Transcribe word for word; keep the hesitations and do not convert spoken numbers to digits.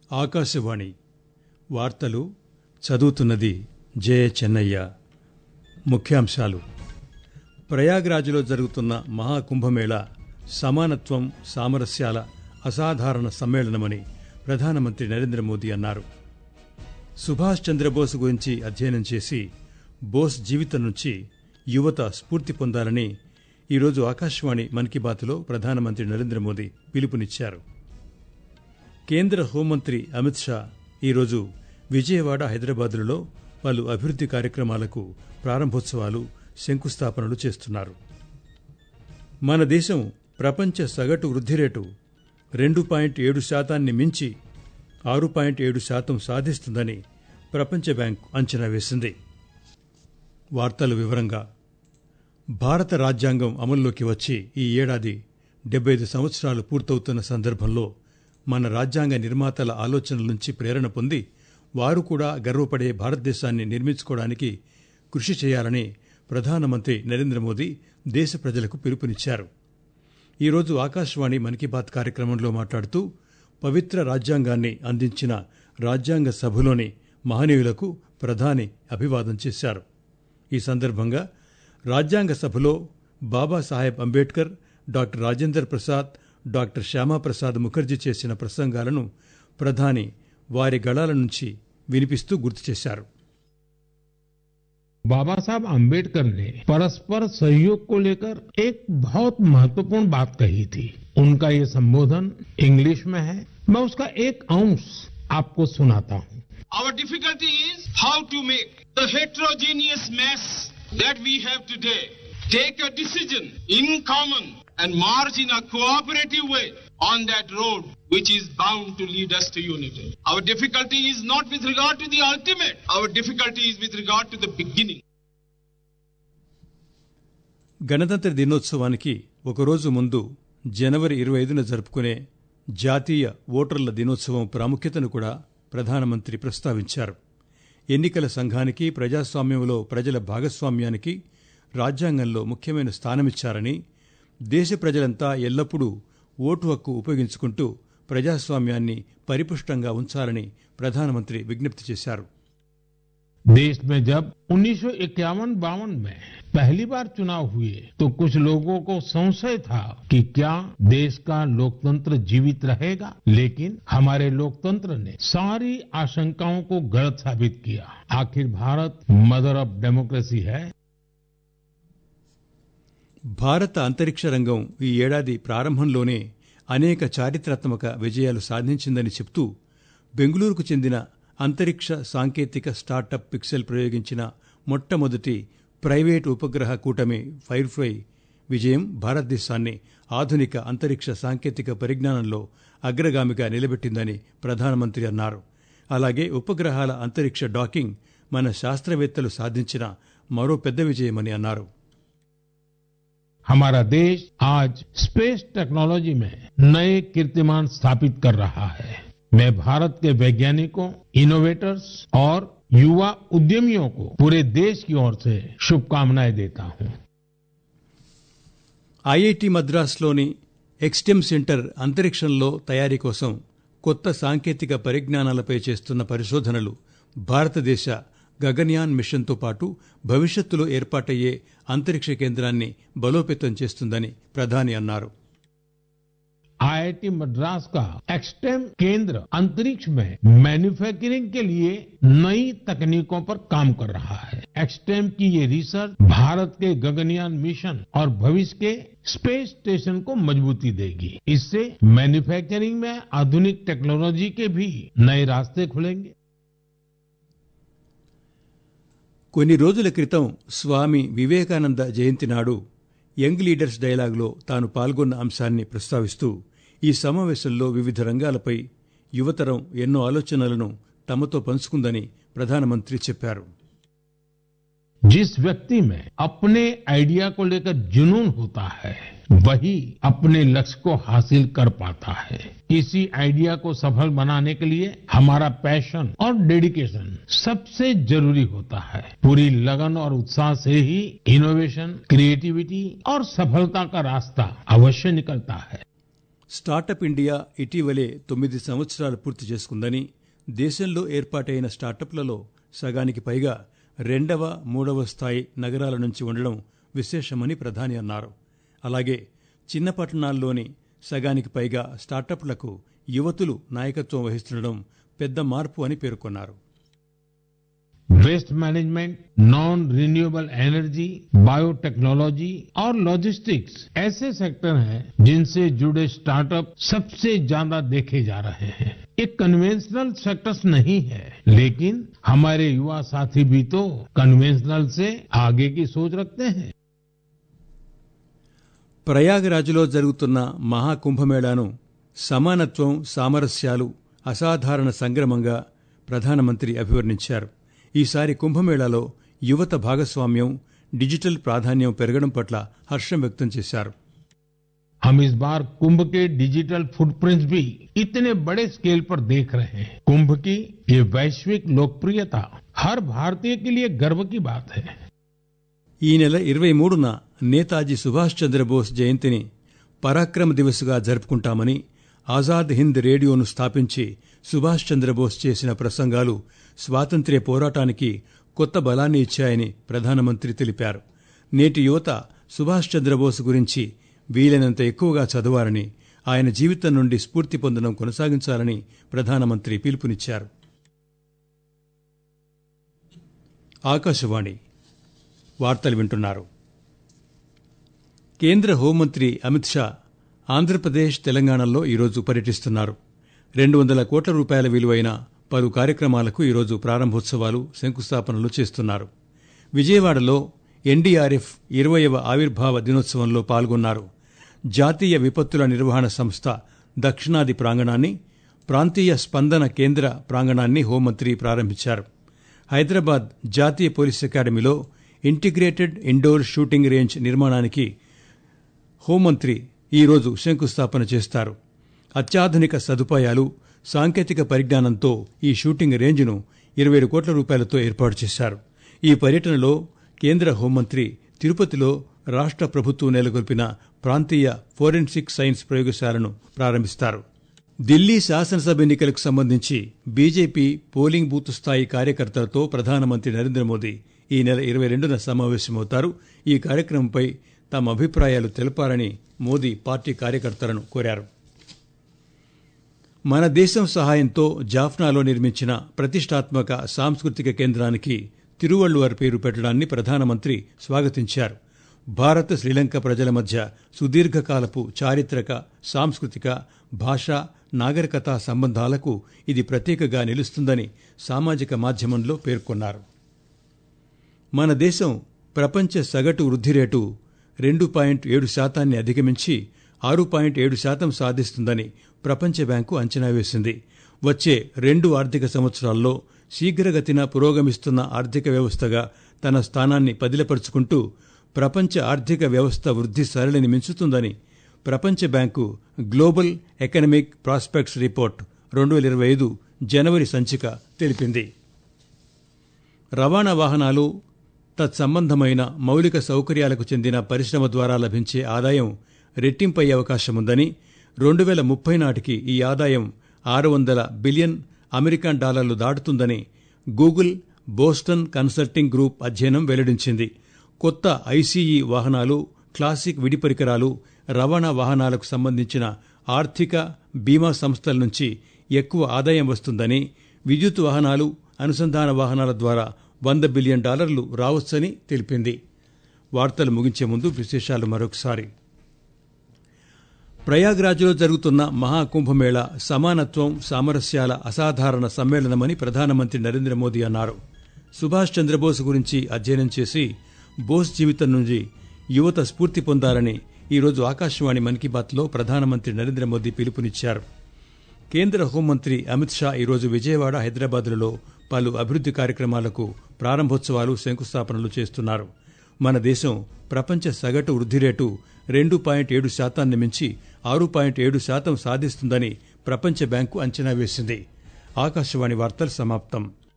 ఆకాశవాణి వార్తలు చదువుతున్నది జె చెన్నయ్య. ముఖ్యాంశాలు: ప్రయాగ్రాజ్లో జరుగుతున్న మహాకుంభమేళ సమానత్వం, సామరస్యాల అసాధారణ సమ్మేళనమని ప్రధానమంత్రి నరేంద్ర మోదీ అన్నారు. సుభాష్ చంద్రబోస్ గురించి అధ్యయనం చేసి బోస్ జీవితం నుంచి యువత స్ఫూర్తి పొందాలని ఈరోజు ఆకాశవాణి మన్ కీ బాత్లో ప్రధానమంత్రి నరేంద్ర మోదీ పిలుపునిచ్చారు. కేంద్ర హోంమంత్రి అమిత్ షా ఈరోజు విజయవాడ, హైదరాబాదులలో పలు అభివృద్ది కార్యక్రమాలకు ప్రారంభోత్సవాలు, శంకుస్థాపనలు చేస్తున్నారు. మన దేశం ప్రపంచ సగటు వృద్ధి రేటు రెండు పాయింట్ ఏడు శాతాన్ని మించి ఆరు పాయింట్ ఏడు శాతం సాధిస్తుందని ప్రపంచ బ్యాంక్ అంచనా వేసింది. వార్తల వివరంగా: భారత రాజ్యాంగం అమల్లోకి వచ్చి ఈ ఏడాది డెబ్బై ఐదు సంవత్సరాలు పూర్తవుతున్న సందర్భంలో మన రాజ్యాంగ నిర్మాతల ఆలోచనల నుంచి ప్రేరణ పొంది వారు కూడా గర్వపడే భారతదేశాన్ని నిర్మించుకోవడానికి కృషి చేయాలని ప్రధానమంత్రి నరేంద్ర మోదీ దేశ ప్రజలకు పిలుపునిచ్చారు. ఈరోజు ఆకాశవాణి మన్ కీ బాత్ కార్యక్రమంలో మాట్లాడుతూ పవిత్ర రాజ్యాంగాన్ని అందించిన రాజ్యాంగ సభలోని మహనీయులకు ప్రధాని అభివాదం చేశారు. ఈ సందర్భంగా రాజ్యాంగ సభలో బాబాసాహెబ్ అంబేడ్కర్, డాక్టర్ రాజేంద్ర ప్రసాద్, డాక్టర్ శ్యామాప్రసాద్ ముఖర్జీ చేసిన ప్రసంగాలను ప్రధాని వారి గళాల నుంచి వినిపిస్తూ గుర్తు చేశారు. बाबा साहब अम्बेडकर ने परस्पर सहयोग को लेकर एक बहुत महत्वपूर्ण बात कही थी. उनका ये संबोधन इंग्लिश में है. मैं उसका एक अंश आपको सुनाता हूँ. Our difficulty is how to make the heterogeneous mass that we have today take a decision in common and march in a cooperative way on that road which is bound to lead us to unity. Our difficulty is not with regard to the ultimate. Our difficulty is with regard to the beginning. గణతంత్ర దినోత్సవానికి ఒకరోజు ముందు జనవరి ఇరవై ఐదున జరుపుకునే జాతీయ ఓటర్ల దినోత్సవం ప్రాముఖ్యతను కూడా ప్రధానమంత్రి ప్రస్తావించారు. ఎన్నికల సంఘానికి, ప్రజాస్వామ్యంలో ప్రజల భాగస్వామ్యానికి రాజ్యాంగంలో ముఖ్యమైన స్థానమిచ్చారని, దేశ ప్రజలంతా ఎల్లప్పుడూ ఓటు హక్కు ఉపయోగించుకుంటూ ప్రజాస్వామ్యాన్ని పరిపుష్టంగా ఉంచాలని ప్రధానమంత్రి విజ్ఞప్తి చేశారు. देश में जब उन्नीस सौ इक्यावन बावन में पहली बार चुनाव हुए तो कुछ लोगों को संशय था कि क्या देश का लोकतंत्र जीवित रहेगा, लेकिन हमारे लोकतंत्र ने सारी आशंकाओं को गलत साबित किया. आखिर भारत मदर ऑफ डेमोक्रेसी है. భారత అంతరిక్ష రంగం ఈ ఏడాది ప్రారంభంలోనే అనేక చారిత్రాత్మక విజయాలు సాధించిందని చెప్తూ బెంగళూరుకు చెందిన అంతరిక్ష సాంకేతిక స్టార్టప్ పిక్సెల్ ప్రయోగించిన మొట్టమొదటి ప్రైవేటు ఉపగ్రహ కూటమి ఫైర్ఫ్లై విజయం భారతదేశాన్ని ఆధునిక అంతరిక్ష సాంకేతిక పరిజ్ఞానంలో అగ్రగామిగా నిలబెట్టిందని ప్రధానమంత్రి అన్నారు. అలాగే ఉపగ్రహాల అంతరిక్ష డాకింగ్ మన శాస్త్రవేత్తలు సాధించిన మరో పెద్ద విజయమని అన్నారు. हमारा देश आज स्पेस टेक्नोलॉजी में नए कीर्तिमान स्थापित कर रहा है. मैं भारत के वैज्ञानिकों, इनोवेटर्स और युवा उद्यमियों को पूरे देश की ओर से शुभकामनाएं देता हूं. ఐఐటి మద్రాసులోని ఎక్స్టెమ్ సెంటర్ అంతరిక్షంలో తయారీ కోసం కొత్త సాంకేతిక పరిజ్ఞానాలపై చేస్తున్న పరిశోధనలు భారతదేశ గగన్యాన్ మిషన్తో పాటు భవిష్యత్తులో ఏర్పాటయ్యే అంతరిక్ష కేంద్రాన్ని బలోపేతం చేస్తుందని ప్రధాని అన్నారు. आईआईटी मद्रास का एक्सटेम केंद्र अंतरिक्ष में मैन्युफैक्चरिंग के लिए नई तकनीकों पर काम कर रहा है. एक्सटेम की ये रिसर्च भारत के गगनयान मिशन और भविष्य के स्पेस स्टेशन को मजबूती देगी. इससे मैन्युफैक्चरिंग में आधुनिक टेक्नोलॉजी के भी नए रास्ते खुलेंगे. కొన్ని రోజుల క్రితం స్వామి వివేకానంద జయంతి నాడు యంగ్ లీడర్స్ డైలాగ్లో తాను పాల్గొన్న అంశాన్ని ప్రస్తావిస్తూ ఈ సమావేశంలో వివిధ రంగాలపై యువతరం ఎన్నో ఆలోచనలను తమతో పంచుకుందని ప్రధానమంత్రి చెప్పారు. जिस व्यक्ति में अपने आइडिया को लेकर जुनून होता है वही अपने लक्ष्य को हासिल कर पाता है. इसी आइडिया को सफल बनाने के लिए हमारा पैशन और डेडिकेशन सबसे जरूरी होता है. पूरी लगन और उत्साह से ही इनोवेशन, क्रिएटिविटी और सफलता का रास्ता अवश्य निकलता है. స్టార్టప్ ఇండియా ఇటీవలే తొమ్మిది సంవత్సరాలు పూర్తి చేసుకుందని, దేశంలో ఏర్పాటైన స్టార్టప్లలో సగానికి పైగా రెండవ మూడవ స్థాయి నగరాల నుంచి ఉండడం విశేషమని ప్రధాని అన్నారు. అలాగే చిన్న పట్టణాల్లోని సగానికి పైగా స్టార్టప్లకు యువతులు నాయకత్వం వహిస్తుండడం పెద్ద మార్పు అని పేర్కొన్నారు. Waste management, non renewable energy, biotechnology और लॉजिस्टिक्स ऐसे सेक्टर हैं जिनसे जुड़े स्टार्टअप सबसे ज्यादा देखे जा रहे हैं. ये कन्वेंशनल सेक्टर्स नहीं है, लेकिन हमारे युवा साथी भी तो कन्वेंशनल से आगे की सोच रखते हैं. ప్రయాగరాజ్లో జరుగుతున్న మహాకుంభమేళాను సమానత్వం, సామరస్యాలు అసాధారణ సంగ్రమంగా ప్రధానమంత్రి అభివర్ణించారు. ఈసారి కుంభమేళాలో యువత భాగస్వామ్యం, డిజిటల్ ప్రాధాన్యం పెరగడం పట్ల హర్షం వ్యక్తం చేశారు. हम इस बार कुंभ के डिजिटल फुटप्रिंट्स भी इतने बड़े स्केल पर देख रहे हैं. कुंभ की ये वैश्विक लोकप्रियता हर भारतीय के लिए गर्व की बात है. ఈ నెల ఇరవై మూడున నేతాజీ సుభాష్ చంద్రబోస్ జయంతిని పరాక్రమ దివస్గా జరుపుకుంటామని, ఆజాద్ హింద్ రేడియోను స్థాపించి సుభాష్ చంద్రబోస్ చేసిన ప్రసంగాలు స్వాతంత్ర్య పోరాటానికి కొత్త బలాన్ని ఇచ్చాయని ప్రధానమంత్రి తెలిపారు. నేటి యువత సుభాష్ చంద్రబోస్ గురించి వీలైనంత ఎక్కువగా చదవాలని, ఆయన జీవితం నుండి స్ఫూర్తి పొందడం కొనసాగించాలని ప్రధానమంత్రి పిలుపునిచ్చారు. ఆకాశవాణి వార్తలు వింటున్నారు. కేంద్ర హోంమంత్రి అమిత్ షా ఆంధ్రప్రదేశ్, తెలంగాణలో ఈరోజు పర్యటిస్తున్నారు. రెండు వందల కోట్ల రూపాయల విలువైన పలు కార్యక్రమాలకు ఈరోజు ప్రారంభోత్సవాలు, శంకుస్థాపనలు చేస్తున్నారు. విజయవాడలో ఎన్డీఆర్ఎఫ్ ఇరవయవ ఆవిర్భావ దినోత్సవంలో పాల్గొన్నారు. జాతీయ విపత్తుల నిర్వహణ సంస్థ దక్షిణాది ప్రాంగణాన్ని, ప్రాంతీయ స్పందన కేంద్ర ప్రాంగణాన్ని హోంమంత్రి ప్రారంభించారు. హైదరాబాద్ జాతీయ పోలీస్ అకాడమీలో ఇంటిగ్రేటెడ్ ఇండోర్ షూటింగ్ రేంజ్ నిర్మాణానికి హోంమంత్రి ఈరోజు శంకుస్థాపన చేస్తారు. అత్యాధునిక సదుపాయాలు, సాంకేతిక పరిజ్ఞానంతో ఈ షూటింగ్ రేంజ్ను ఇరవై కోట్ల రూపాయలతో ఏర్పాటు చేశారు. ఈ పర్యటనలో కేంద్ర హోంమంత్రి తిరుపతిలో రాష్ట్ర ప్రభుత్వం నెలకొల్పిన ప్రాంతీయ ఫోరెన్సిక్ సైన్స్ ప్రయోగశాలను ప్రారంభిస్తారు. ఢిల్లీ శాసనసభ ఎన్నికలకు సంబంధించి బీజేపీ పోలింగ్ బూత్ స్థాయి కార్యకర్తలతో ప్రధానమంత్రి నరేంద్ర మోదీ ఈ నెల ఇరవై రెండున సమావేశమవుతారు. ఈ కార్యక్రమంపై తమ అభిప్రాయాలు తెలపాలని మోదీ పార్టీ కార్యకర్తలను కోరారు. మన దేశం సహాయంతో జాఫ్నాలో నిర్మించిన ప్రతిష్టాత్మక సాంస్కృతిక కేంద్రానికి తిరువళ్లువర్ పేరు పెట్టడాన్ని ప్రధానమంత్రి స్వాగతించారు. భారత్, శ్రీలంక ప్రజల మధ్య సుదీర్ఘకాలపు చారిత్రక, సాంస్కృతిక, భాషా, నాగరికతా సంబంధాలకు ఇది ప్రతీకగా నిలుస్తుందని సామాజిక మాధ్యమంలో పేర్కొన్నారు. మన దేశం ప్రపంచ సగటు వృద్ధి రేటు రెండు పాయింట్ ఏడు శాతాన్ని అధిగమించి ఆరు పాయింట్ ఏడు శాతం సాధిస్తుందని ప్రపంచ బ్యాంకు అంచనా వేసింది. వచ్చే రెండు ఆర్థిక సంవత్సరాల్లో శీఘ్రగతిన పురోగమిస్తున్న ఆర్థిక వ్యవస్థగా తన స్థానాన్ని పదిలపరుచుకుంటూ ప్రపంచ ఆర్థిక వ్యవస్థ వృద్ధి సరళిని మించుతుందని ప్రపంచ bank global economic prospects report రెండు వేల ఇరవై ఐదు జనవరి సంచిక తెలిపింది. రవాణా వాహనాలు, తత్సంబంధమైన మౌలిక సౌకర్యాలకు చెందిన పరిశ్రమ ద్వారా లభించే ఆదాయం రెట్టింపయ్యే అవకాశముందని, రెండు వేల ముప్పై నాటికి ఈ ఆదాయం ఆరు వందల బిలియన్ అమెరికన్ డాలర్లు దాటుతుందని గూగుల్ బోస్టన్ కన్సల్టింగ్ గ్రూప్ అధ్యయనం వెల్లడించింది. కొత్త ఐసీఈ వాహనాలు, క్లాసిక్ విడి పరికరాలు, రవాణా వాహనాలకు సంబంధించిన ఆర్థిక, బీమా సంస్థల నుంచి ఎక్కువ ఆదాయం వస్తుందని, విద్యుత్ వాహనాలు, అనుసంధాన వాహనాల ద్వారా వంద బిలియన్ డాలర్లు రావచ్చని తెలిపింది. వార్తలు ముగించే ముందు విశేషాలు మరొకసారి. ప్రయాగ్రాజ్లో జరుగుతున్న మహాకుంభమేళ సమానత్వం, సామరస్యాల అసాధారణ సమ్మేళనమని ప్రధానమంత్రి నరేంద్ర మోదీ అన్నారు. సుభాష్ చంద్రబోస్ గురించి అధ్యయనం చేసి బోస్ జీవితం నుంచి యువత స్ఫూర్తి పొందాలని ఈరోజు ఆకాశవాణి మన్ కీ బాత్లో ప్రధానమంత్రి నరేంద్ర మోదీ పిలుపునిచ్చారు. కేంద్ర హోంమంత్రి అమిత్ షా ఈరోజు విజయవాడ, హైదరాబాద్లలో పలు అభివృద్ది కార్యక్రమాలకు ప్రారంభోత్సవాలు, శంకుస్థాపనలు చేస్తున్నారు. మన దేశం ప్రపంచ సగటు వృద్ధి రేటు రెండు పాయింట్ ఏడు శాతాన్ని మించి ఆరు పాయింట్ ఏడు శాతం సాధిస్తుందని ప్రపంచ బ్యాంకు అంచనా వేసింది. ఆకాశవాణి వార్తలు సమాప్తం.